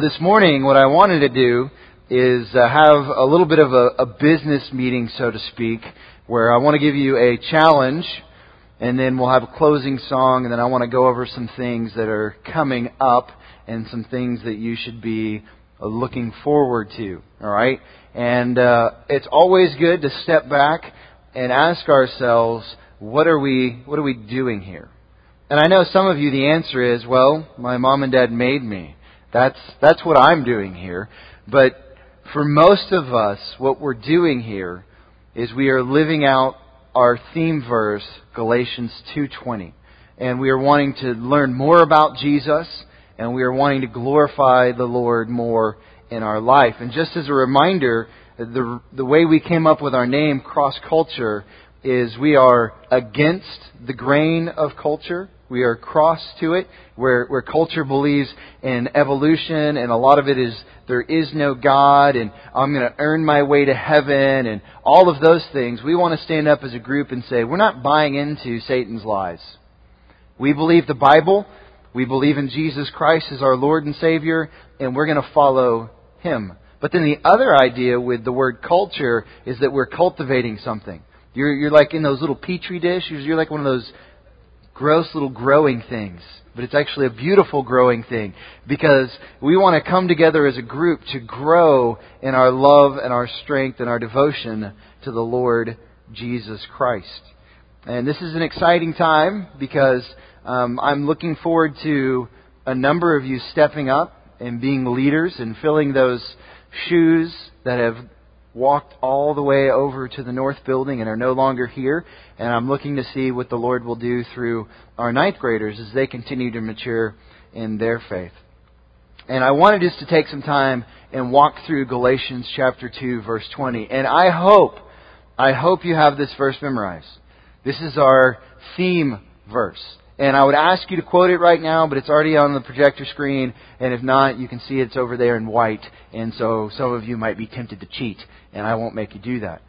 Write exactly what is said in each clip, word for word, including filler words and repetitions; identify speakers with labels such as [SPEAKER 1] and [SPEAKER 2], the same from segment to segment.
[SPEAKER 1] This morning, what I wanted to do is uh, have a little bit of a, a business meeting, so to speak, where I want to give you a challenge, and then we'll have a closing song, and then I want to go over some things that are coming up and some things that you should be uh, looking forward to. All right? And uh, it's always good to step back and ask ourselves, what are we, what are we doing here? And I know some of you, the answer is, well, my mom and dad made me. That's that's what I'm doing here. But for most of us, what we're doing here is we are living out our theme verse, Galatians two twenty. And we are wanting to learn more about Jesus, and we are wanting to glorify the Lord more in our life. And just as a reminder, the the way we came up with our name, Cross Culture, is we are against the grain of culture. We are cross to it, where, where culture believes in evolution, and a lot of it is there is no God, and I'm going to earn my way to heaven, and all of those things. We want to stand up as a group and say, we're not buying into Satan's lies. We believe the Bible, we believe in Jesus Christ as our Lord and Savior, and we're going to follow Him. But then the other idea with the word culture is that we're cultivating something. You're, you're like in those little petri dishes, you're like one of those gross little growing things. But it's actually a beautiful growing thing, because we want to come together as a group to grow in our love and our strength and our devotion to the Lord Jesus Christ. And this is an exciting time, because um, I'm looking forward to a number of you stepping up and being leaders and filling those shoes that have walked all the way over to the North Building and are no longer here. And I'm looking to see what the Lord will do through our ninth graders as they continue to mature in their faith. And I wanted just to take some time and walk through Galatians chapter two, verse twenty. And I hope, I hope you have this verse memorized. This is our theme verse. And I would ask you to quote it right now, but it's already on the projector screen. And if not, you can see it's over there in white. And so some of you might be tempted to cheat, and I won't make you do that.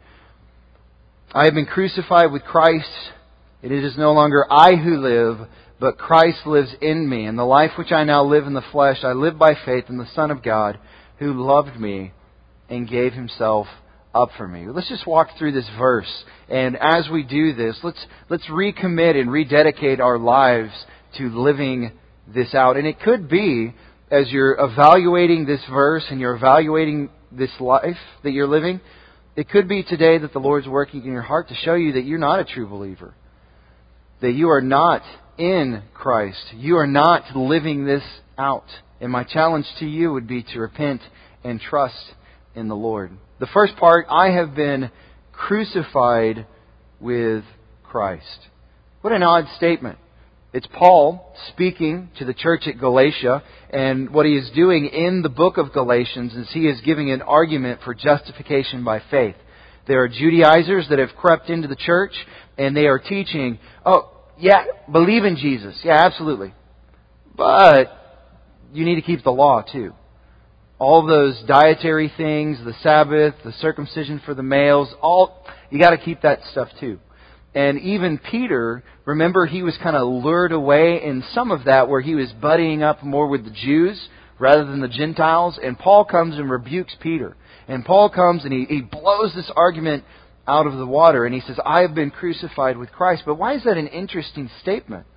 [SPEAKER 1] I have been crucified with Christ. It is no longer I who live, but Christ lives in me. And the life which I now live in the flesh, I live by faith in the Son of God, who loved me and gave Himself up for me. Let's just walk through this verse. And as we do this, let's let's recommit and rededicate our lives to living this out. And it could be, as you're evaluating this verse and you're evaluating this life that you're living, it could be today that the Lord's working in your heart to show you that you're not a true believer. That you are not in Christ. You are not living this out. And my challenge to you would be to repent and trust in the Lord. The first part, I have been crucified with Christ. What an odd statement. It's Paul speaking to the church at Galatia, and what he is doing in the book of Galatians is he is giving an argument for justification by faith. There are Judaizers that have crept into the church, and they are teaching, oh, yeah, believe in Jesus. Yeah, absolutely. But you need to keep the law too. All those dietary things, the Sabbath, the circumcision for the males, all you got to keep that stuff too. And even Peter, remember, he was kind of lured away in some of that where he was buddying up more with the Jews rather than the Gentiles. And Paul comes and rebukes Peter. And Paul comes and he, he blows this argument out of the water. And he says, I have been crucified with Christ. But why is that an interesting statement?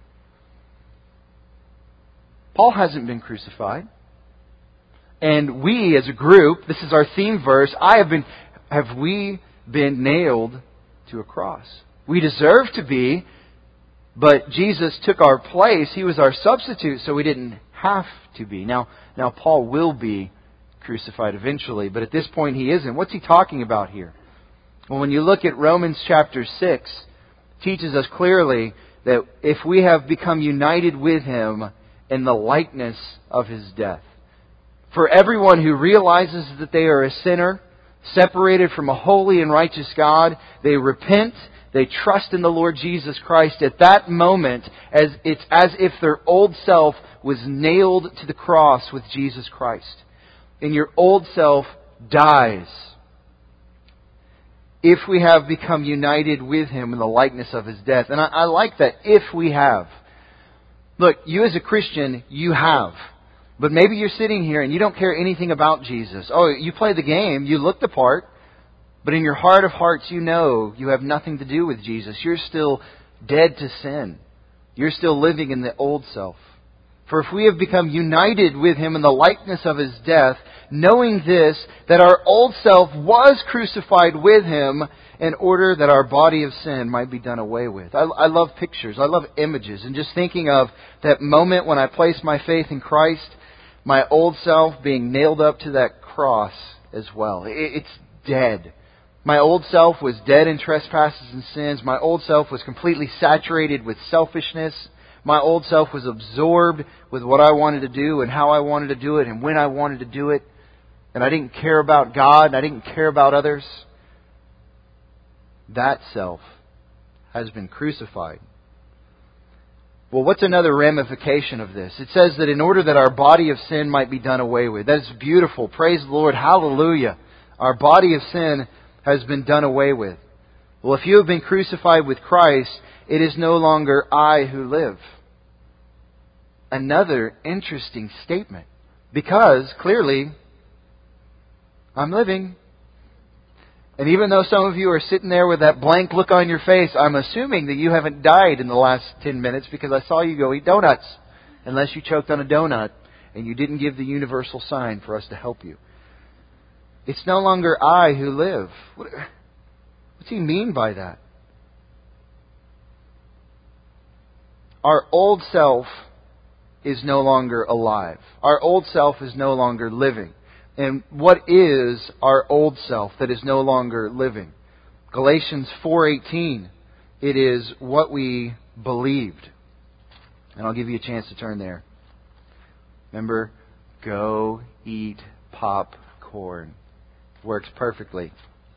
[SPEAKER 1] Paul hasn't been crucified. And we as a group, this is our theme verse, I have been, have we been nailed to a cross? We deserve to be, but Jesus took our place. He was our substitute, so we didn't have to be. Now, now Paul will be crucified eventually, but at this point he isn't. What's he talking about here? Well, when you look at Romans chapter six, it teaches us clearly that if we have become united with Him in the likeness of His death, for everyone who realizes that they are a sinner, separated from a holy and righteous God, they repent, they trust in the Lord Jesus Christ. At that moment, as it's as if their old self was nailed to the cross with Jesus Christ. And your old self dies if we have become united with Him in the likeness of His death. And I, I like that, if we have. Look, you as a Christian, you have. But maybe you're sitting here and you don't care anything about Jesus. Oh, you play the game, you look the part, but in your heart of hearts you know you have nothing to do with Jesus. You're still dead to sin. You're still living in the old self. For if we have become united with Him in the likeness of His death, knowing this, that our old self was crucified with Him in order that our body of sin might be done away with. I, I love pictures. I love images. And just thinking of that moment when I placed my faith in Christ, my old self being nailed up to that cross as well. It, it's dead. My old self was dead in trespasses and sins. My old self was completely saturated with selfishness. My old self was absorbed with what I wanted to do and how I wanted to do it and when I wanted to do it. And I didn't care about God and I didn't care about others. That self has been crucified. Well, what's another ramification of this? It says that in order that our body of sin might be done away with. That is beautiful. Praise the Lord. Hallelujah. Our body of sin has been done away with. Well, if you have been crucified with Christ, it is no longer I who live. Another interesting statement. Because, clearly, I'm living. And even though some of you are sitting there with that blank look on your face, I'm assuming that you haven't died in the last ten minutes because I saw you go eat donuts. Unless you choked on a donut and you didn't give the universal sign for us to help you. It's no longer I who live. What, what's he mean by that? Our old self is no longer alive. Our old self is no longer living. And what is our old self that is no longer living? Galatians four eighteen. It is what we believed. And I'll give you a chance to turn there. Remember, go eat popcorn. Works perfectly.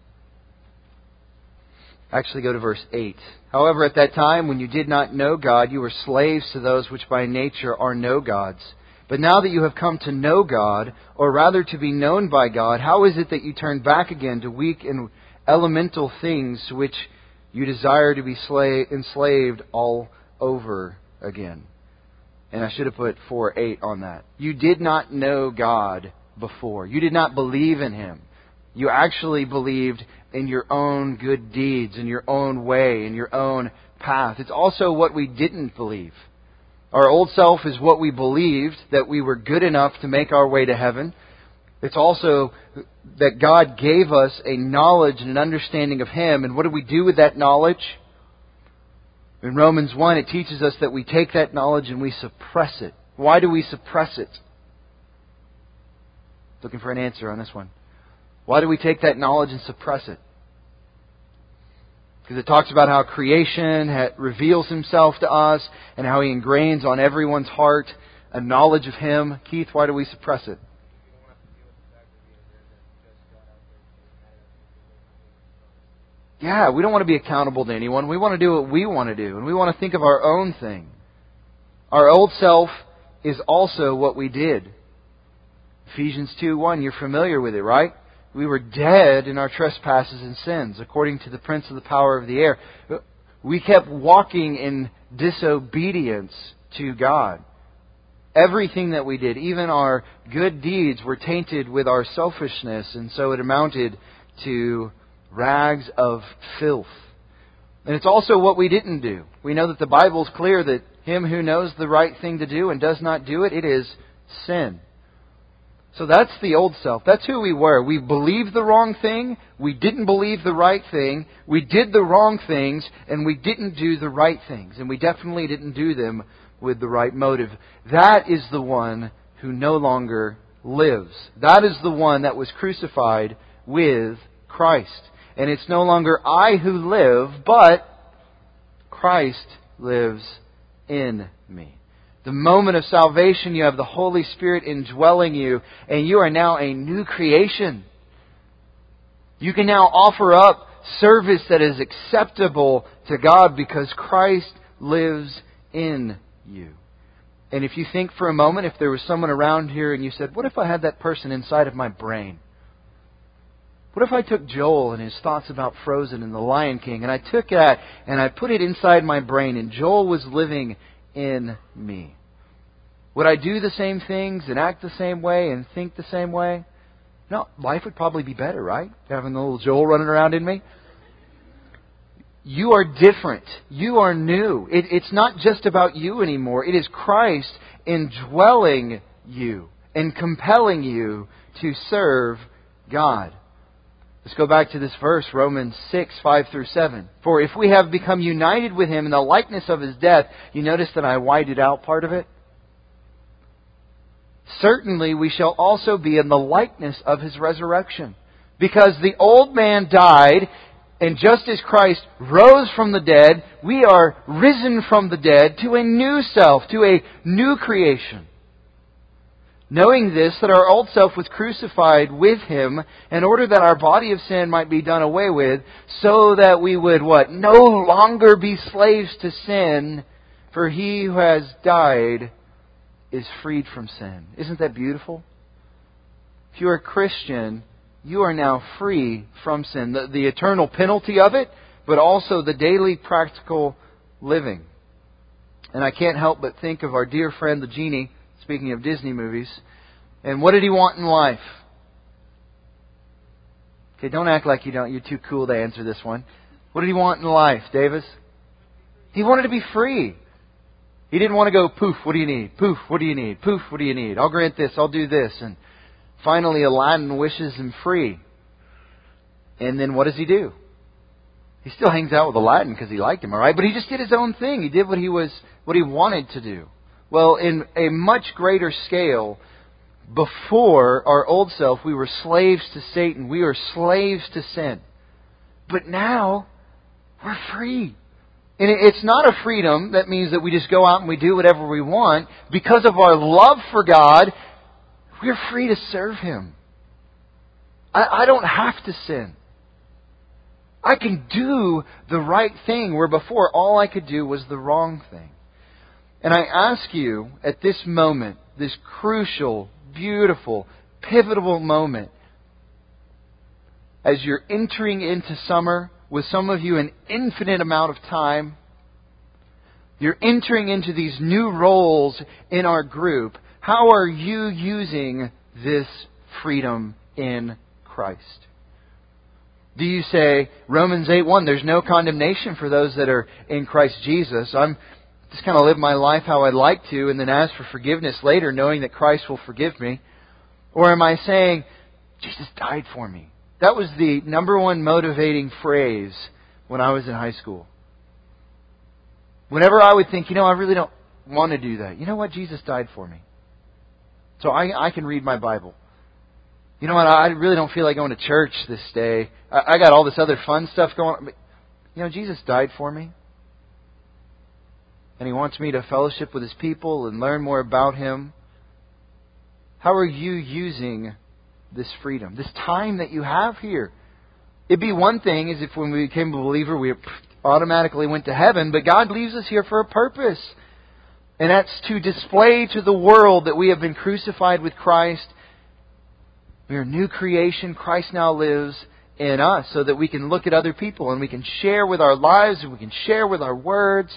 [SPEAKER 1] Actually, go to verse eight. However, at that time, when you did not know God, you were slaves to those which by nature are no gods. But now that you have come to know God, or rather to be known by God, how is it that you turn back again to weak and elemental things to which you desire to be slave, enslaved all over again? And I should have put four eight on that. You did not know God before. You did not believe in Him. You actually believed in your own good deeds, in your own way, in your own path. It's also what we didn't believe. Our old self is what we believed, that we were good enough to make our way to heaven. It's also that God gave us a knowledge and an understanding of Him. And what do we do with that knowledge? In Romans one, it teaches us that we take that knowledge and we suppress it. Why do we suppress it? Looking for an answer on this one. Why do we take that knowledge and suppress it? Because it talks about how creation reveals Himself to us and how He ingrains on everyone's heart a knowledge of Him. Keith, why do we suppress it? Yeah, we don't want to be accountable to anyone. We want to do what we want to do. And we want to think of our own thing. Our old self is also what we did. Ephesians two one, you're familiar with it, right? We were dead in our trespasses and sins, according to the prince of the power of the air. We kept walking in disobedience to God. Everything that we did, even our good deeds, were tainted with our selfishness, and so it amounted to rags of filth. And it's also what we didn't do. We know that the Bible is clear that him who knows the right thing to do and does not do it, it is sin. So that's the old self. That's who we were. We believed the wrong thing. We didn't believe the right thing. We did the wrong things. And we didn't do the right things. And we definitely didn't do them with the right motive. That is the one who no longer lives. That is the one that was crucified with Christ. And it's no longer I who live, but Christ lives in me. The moment of salvation, you have the Holy Spirit indwelling you, and you are now a new creation. You can now offer up service that is acceptable to God because Christ lives in you. And if you think for a moment, if there was someone around here and you said, what if I had that person inside of my brain? What if I took Joel and his thoughts about Frozen and the Lion King, and I took that and I put it inside my brain, and Joel was living in me? Would I do the same things and act the same way and think the same way? No, life would probably be better, right? Having the little Joel running around in me. You are different. You are new. It, it's not just about you anymore. It is Christ indwelling you and compelling you to serve God. Let's go back to this verse, Romans six, five through seven. For if we have become united with Him in the likeness of His death, you notice that I whited out part of it? Certainly we shall also be in the likeness of His resurrection. Because the old man died, and just as Christ rose from the dead, we are risen from the dead to a new self, to a new creation. Knowing this, that our old self was crucified with Him, in order that our body of sin might be done away with, so that we would, what? No longer be slaves to sin, for He who has died is freed from sin. Isn't that beautiful? If you are a Christian, you are now free from sin. The, the eternal penalty of it, but also the daily practical living. And I can't help but think of our dear friend the genie, speaking of Disney movies. And what did he want in life? Okay, don't act like you don't. You're too cool to answer this one. What did he want in life, Davis? He wanted to be free. He didn't want to go, poof, what do you need? Poof, what do you need? Poof, what do you need? I'll grant this, I'll do this. And finally, Aladdin wishes him free. And then what does he do? He still hangs out with Aladdin because he liked him, all right? But he just did his own thing. He did what he was, what he wanted to do. Well, in a much greater scale, before our old self, we were slaves to Satan. We were slaves to sin. But now, we're free. And it's not a freedom that means that we just go out and we do whatever we want. Because of our love for God, we're free to serve Him. I, I don't have to sin. I can do the right thing where before all I could do was the wrong thing. And I ask you at this moment, this crucial, beautiful, pivotal moment, as you're entering into summer, with some of you an infinite amount of time, you're entering into these new roles in our group. How are you using this freedom in Christ? Do you say, Romans eight one, there's no condemnation for those that are in Christ Jesus. I'm just kind of live my life how I'd like to and then ask for forgiveness later, knowing that Christ will forgive me? Or am I saying, Jesus died for me? That was the number one motivating phrase when I was in high school. Whenever I would think, you know, I really don't want to do that. You know what? Jesus died for me. So I, I can read my Bible. You know what? I really don't feel like going to church this day. I, I got all this other fun stuff going on. But, you know, Jesus died for me. And He wants me to fellowship with His people and learn more about Him. How are you using this freedom, this time that you have here? It'd be one thing is if when we became a believer we automatically went to heaven, but God leaves us here for a purpose. And that's to display to the world that we have been crucified with Christ. We are a new creation. Christ now lives in us so that we can look at other people and we can share with our lives and we can share with our words.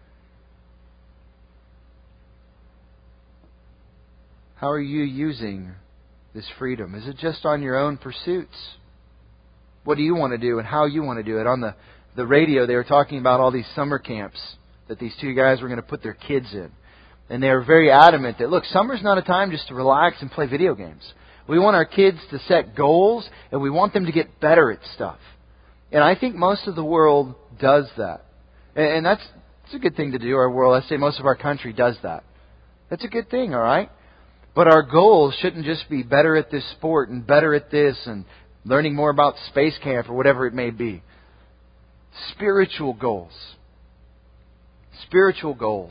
[SPEAKER 1] How are you using this freedom? Is it just on your own pursuits? What do you want to do and how you want to do it? On the, the radio, they were talking about all these summer camps that these two guys were going to put their kids in. And they were very adamant that, look, summer's not a time just to relax and play video games. We want our kids to set goals and we want them to get better at stuff. And I think most of the world does that. And, and that's, that's a good thing to do. Our world, let's say most of our country does that. That's a good thing, all right? But our goals shouldn't just be better at this sport and better at this and learning more about space camp or whatever it may be. Spiritual goals. Spiritual goals.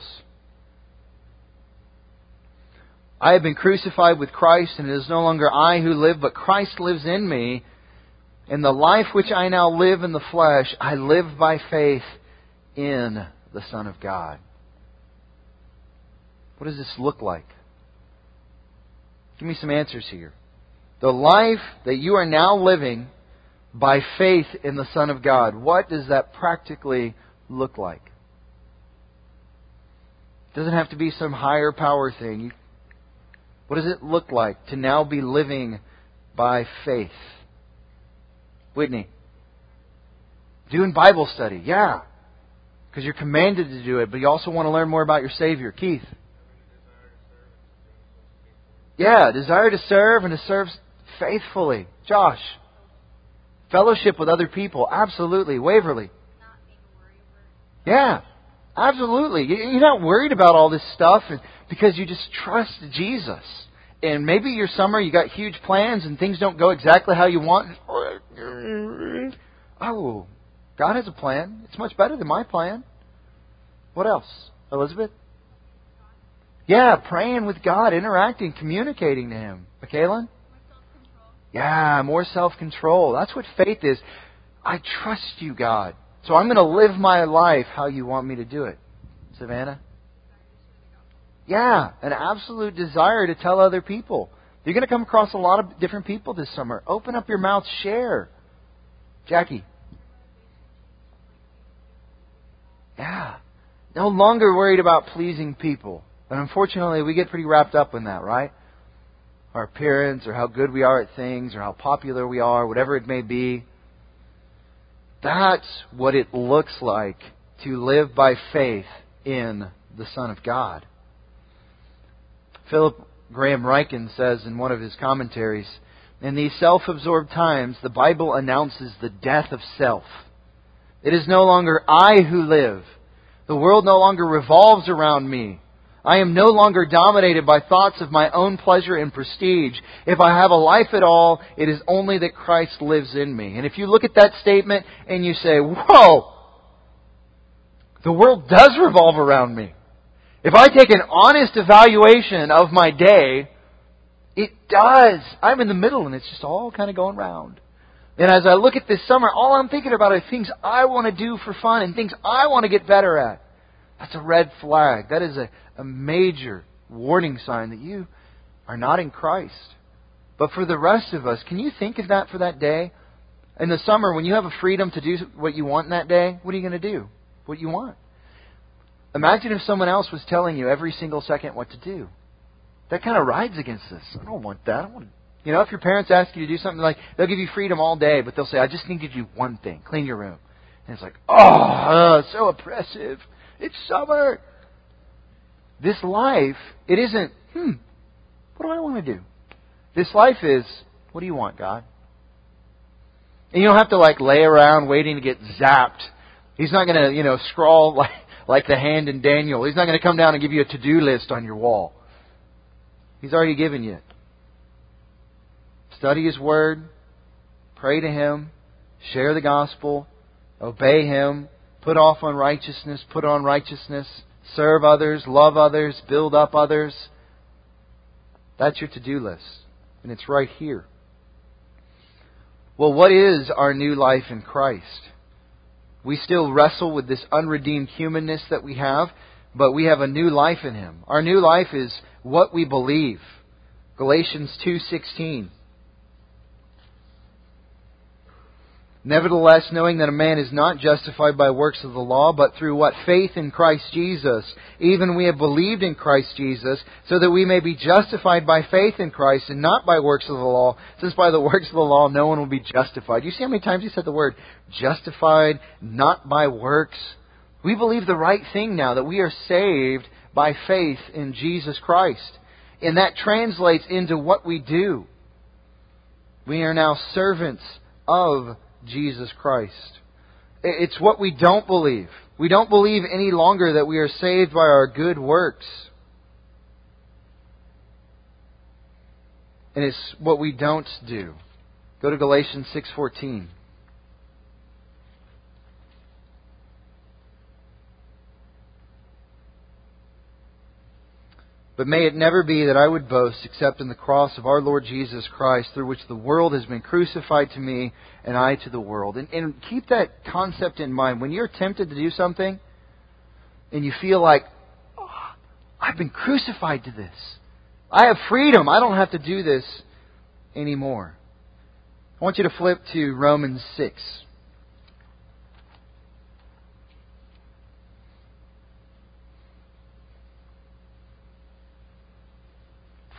[SPEAKER 1] I have been crucified with Christ, and it is no longer I who live, but Christ lives in me. In the life which I now live in the flesh, I live by faith in the Son of God. What does this look like? Give me some answers here. The life that you are now living by faith in the Son of God, what does that practically look like? It doesn't have to be some higher power thing. You, what does it look like to now be living by faith? Whitney, doing Bible study, yeah. Because you're commanded to do it, but you also want to learn more about your Savior. Keith? Yeah, desire to serve and to serve faithfully. Josh? Fellowship with other people, absolutely. Waverly? Yeah, absolutely. You're not worried about all this stuff because you just trust Jesus. And maybe your summer you got huge plans and things don't go exactly how you want. Oh, God has a plan. It's much better than my plan. What else? Elizabeth? Yeah, praying with God, interacting, communicating to Him. Michaela? Yeah, more self-control. That's what faith is. I trust you, God. So I'm going to live my life how you want me to do it. Savannah? Yeah, an absolute desire to tell other people. You're going to come across a lot of different people this summer. Open up your mouth, share. Jackie? Yeah. No longer worried about pleasing people. And unfortunately, we get pretty wrapped up in that, right? Our appearance, or how good we are at things, or how popular we are, whatever it may be. That's what it looks like to live by faith in the Son of God. Philip Graham Ryken says in one of his commentaries, in these self-absorbed times, the Bible announces the death of self. It is no longer I who live. The world no longer revolves around me. I am no longer dominated by thoughts of my own pleasure and prestige. If I have a life at all, it is only that Christ lives in me. And if you look at that statement and you say, whoa, the world does revolve around me. If I take an honest evaluation of my day, it does. I'm in the middle and it's just all kind of going round. And as I look at this summer, all I'm thinking about are things I want to do for fun and things I want to get better at. That's a red flag. That is a, a major warning sign that you are not in Christ. But for the rest of us, can you think of that for that day? In the summer, when you have a freedom to do what you want in that day, what are you going to do? What you want. Imagine if someone else was telling you every single second what to do. That kind of rides against this. I don't want that. I want to, you know, if your parents ask you to do something, like they'll give you freedom all day, but they'll say, I just need you to do one thing. Clean your room. And it's like, oh, uh, so oppressive. It's summer. This life, it isn't, hmm, what do I want to do? This life is, what do you want, God? And you don't have to like lay around waiting to get zapped. He's not going to, you know, scrawl like, like the hand in Daniel. He's not going to come down and give you a to-do list on your wall. He's already given you it. Study His Word. Pray to Him. Share the gospel. Obey Him. Put off unrighteousness. Put on righteousness. Serve others. Love others. Build up others. That's your to-do list. And it's right here. Well, what is our new life in Christ? We still wrestle with this unredeemed humanness that we have, but we have a new life in Him. Our new life is what we believe. Galatians two sixteen. Nevertheless, knowing that a man is not justified by works of the law, but through what faith in Christ Jesus, even we have believed in Christ Jesus, so that we may be justified by faith in Christ and not by works of the law, since by the works of the law no one will be justified. You see how many times he said the word justified, not by works? We believe the right thing now, that we are saved by faith in Jesus Christ. And that translates into what we do. We are now servants of Jesus Christ. It's what we don't believe. We don't believe any longer that we are saved by our good works. And it's what we don't do. Go to Galatians six fourteen. But may it never be that I would boast except in the cross of our Lord Jesus Christ, through which the world has been crucified to me and I to the world. And, and keep that concept in mind. When you're tempted to do something and you feel like, oh, I've been crucified to this. I have freedom. I don't have to do this anymore. I want you to flip to Romans six.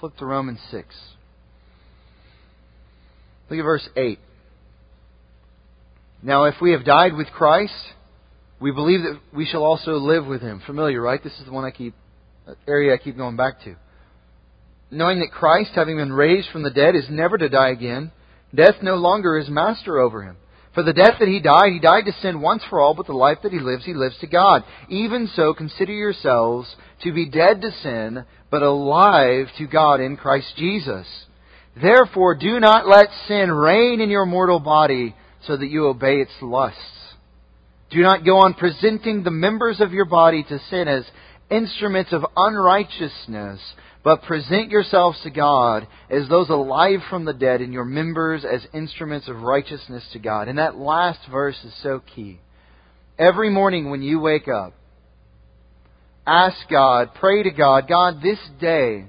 [SPEAKER 1] flip to Romans six. Look at verse eight. Now, if we have died with Christ, we believe that we shall also live with Him. Familiar, right? This is the one I keep, area I keep going back to. Knowing that Christ, having been raised from the dead, is never to die again, death no longer is master over Him. For the death that He died, He died to sin once for all, but the life that He lives, He lives to God. Even so, consider yourselves to be dead to sin, but alive to God in Christ Jesus. Therefore, do not let sin reign in your mortal body, so that you obey its lusts. Do not go on presenting the members of your body to sin as instruments of unrighteousness, but present yourselves to God as those alive from the dead, and your members as instruments of righteousness to God. And that last verse is so key. Every morning when you wake up, ask God, pray to God, God, this day,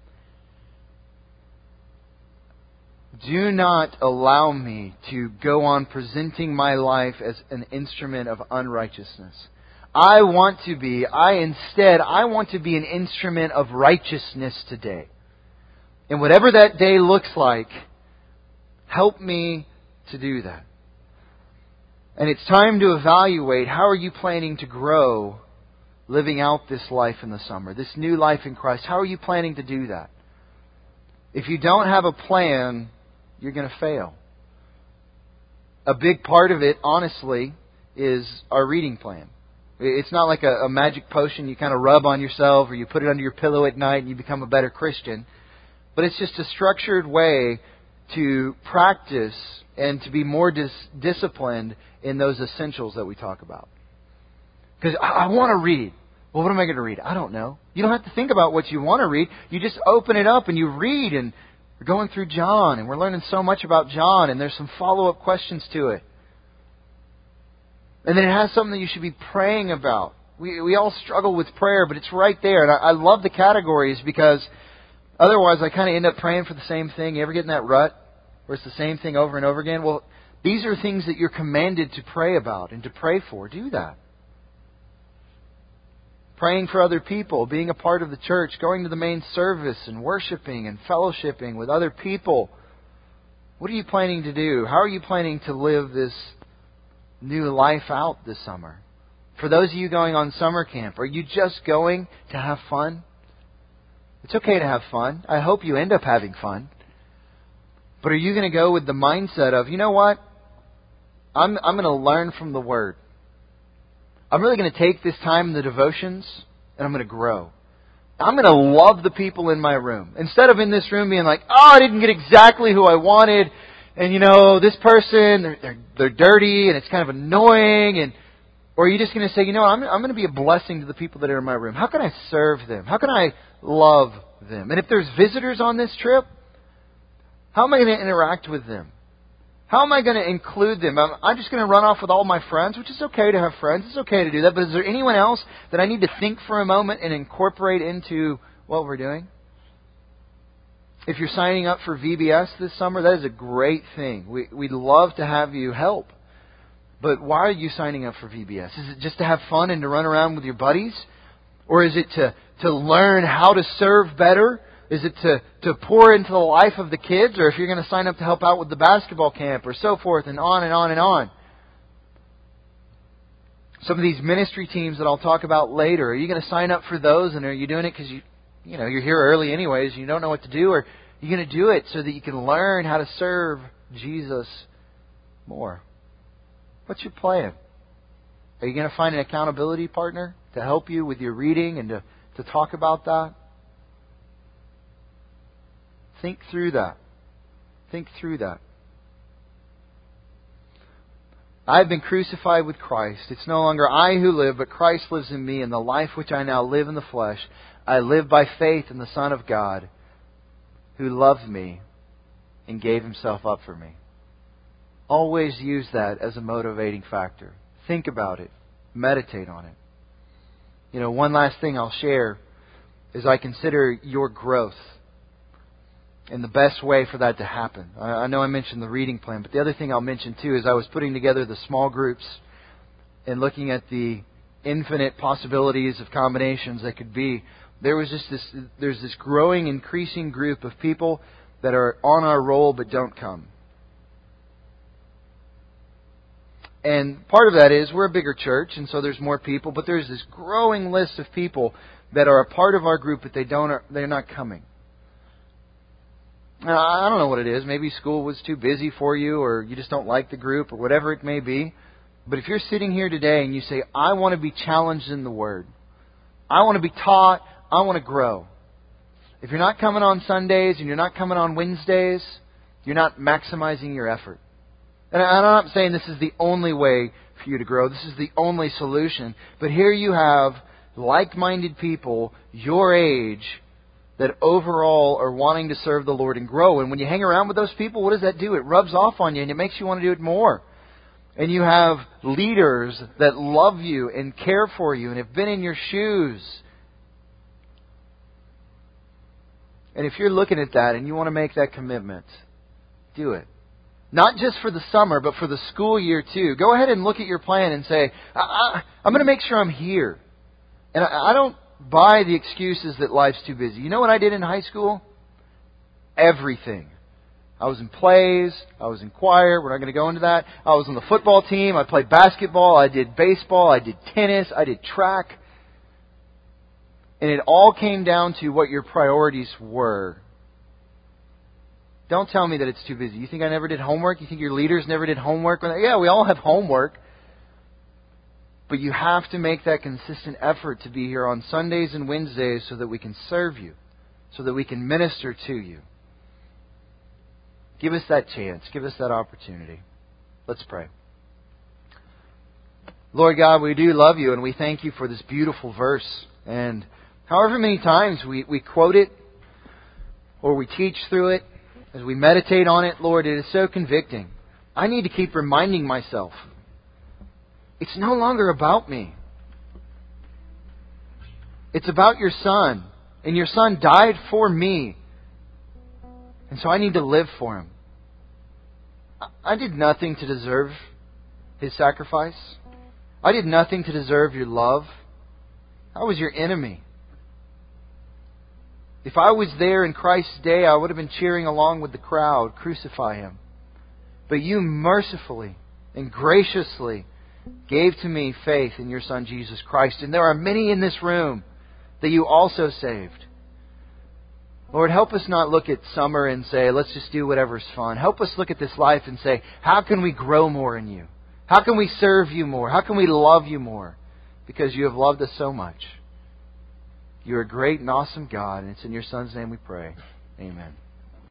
[SPEAKER 1] do not allow me to go on presenting my life as an instrument of unrighteousness. I want to be, I instead, I want to be an instrument of righteousness today. And whatever that day looks like, help me to do that. And it's time to evaluate, how are you planning to grow living out this life in the summer, this new life in Christ? How are you planning to do that? If you don't have a plan, you're going to fail. A big part of it, honestly, is our reading plan. It's not like a, a magic potion you kind of rub on yourself or you put it under your pillow at night and you become a better Christian. But it's just a structured way to practice and to be more dis- disciplined in those essentials that we talk about. Because I, I want to read. Well, what am I going to read? I don't know. You don't have to think about what you want to read. You just open it up and you read. And we're going through John and we're learning so much about John, and there's some follow-up questions to it. And then it has something that you should be praying about. We we all struggle with prayer, but it's right there. And I, I love the categories, because otherwise I kind of end up praying for the same thing. You ever get in that rut where it's the same thing over and over again? Well, these are things that you're commanded to pray about and to pray for. Do that. Praying for other people, being a part of the church, going to the main service and worshiping and fellowshipping with other people. What are you planning to do? How are you planning to live this new life out this summer? For those of you going on summer camp, are you just going to have fun? It's okay to have fun. I hope you end up having fun. But are you going to go with the mindset of, you know what? I'm I'm going to learn from the Word. I'm really going to take this time in the devotions and I'm going to grow. I'm going to love the people in my room. Instead of in this room being like, oh, I didn't get exactly who I wanted. And, you know, this person, they're, they're, they're dirty and it's kind of annoying. And Or are you just going to say, you know, I'm, I'm going to be a blessing to the people that are in my room. How can I serve them? How can I love them? And if there's visitors on this trip, how am I going to interact with them? How am I going to include them? I'm, I'm just going to run off with all my friends, which is okay to have friends. It's okay to do that. But is there anyone else that I need to think for a moment and incorporate into what we're doing? If you're signing up for V B S this summer, that is a great thing. We, we'd love to have you help. But why are you signing up for V B S? Is it just to have fun and to run around with your buddies? Or is it to, to learn how to serve better? Is it to, to pour into the life of the kids? Or if you're going to sign up to help out with the basketball camp or so forth, and on and on and on. Some of these ministry teams that I'll talk about later, are you going to sign up for those? And are you doing it because you, you know, you're here early anyways, you don't know what to do? Or are you going to do it so that you can learn how to serve Jesus more? What's your plan? Are you going to find an accountability partner to help you with your reading and to, to talk about that? Think through that. Think through that. I've been crucified with Christ. It's no longer I who live, but Christ lives in me. And the life which I now live in the flesh, I live by faith in the Son of God, who loved me and gave Himself up for me. Always use that as a motivating factor. Think about it. Meditate on it. You know, one last thing I'll share is I consider your growth. And the best way for that to happen. I know I mentioned the reading plan, but the other thing I'll mention too is I was putting together the small groups and looking at the infinite possibilities of combinations that could be. There was just this, there's this growing, increasing group of people that are on our roll but don't come. And part of that is we're a bigger church, and so there's more people, but there's this growing list of people that are a part of our group, but they don't, they're not coming. Now, I don't know what it is. Maybe school was too busy for you, or you just don't like the group, or whatever it may be. But if you're sitting here today and you say, I want to be challenged in the Word, I want to be taught, I want to grow. If you're not coming on Sundays and you're not coming on Wednesdays, you're not maximizing your effort. And I'm not saying this is the only way for you to grow. This is the only solution. But here you have like-minded people your age that overall are wanting to serve the Lord and grow. And when you hang around with those people, what does that do? It rubs off on you and it makes you want to do it more. And you have leaders that love you and care for you and have been in your shoes. And if you're looking at that and you want to make that commitment, do it. Not just for the summer, but for the school year too. Go ahead and look at your plan and say, I, I, I'm going to make sure I'm here. And I, I don't buy the excuses that life's too busy. You know what I did in high school? Everything. I was in plays. I was in choir. We're not going to go into that. I was on the football team. I played basketball. I did baseball. I did tennis. I did track. And it all came down to what your priorities were. Don't tell me that it's too busy. You think I never did homework? You think your leaders never did homework? Yeah, we all have homework. But you have to make that consistent effort to be here on Sundays and Wednesdays so that we can serve you, so that we can minister to you. Give us that chance. Give us that opportunity. Let's pray. Lord God, we do love you and we thank you for this beautiful verse. And however many times we, we quote it or we teach through it, as we meditate on it, Lord, it is so convicting. I need to keep reminding myself. It's no longer about me. It's about your Son. And your Son died for me. And so I need to live for Him. I did nothing to deserve His sacrifice. I did nothing to deserve your love. I was your enemy. If I was there in Christ's day, I would have been cheering along with the crowd, crucify Him. But you mercifully and graciously gave to me faith in your Son, Jesus Christ. And there are many in this room that you also saved. Lord, help us not look at summer and say, let's just do whatever's fun. Help us look at this life and say, how can we grow more in you? How can we serve you more? How can we love you more? Because you have loved us so much. You're a great and awesome God, and it's in your Son's name we pray. Amen.